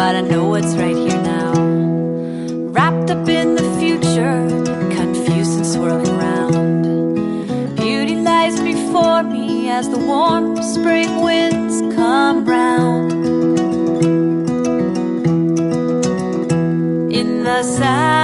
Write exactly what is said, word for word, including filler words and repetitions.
but I know what's right here now. Wrapped up in the future, confused and swirling round. Beauty lies before me as the warm spring winds come round. In the south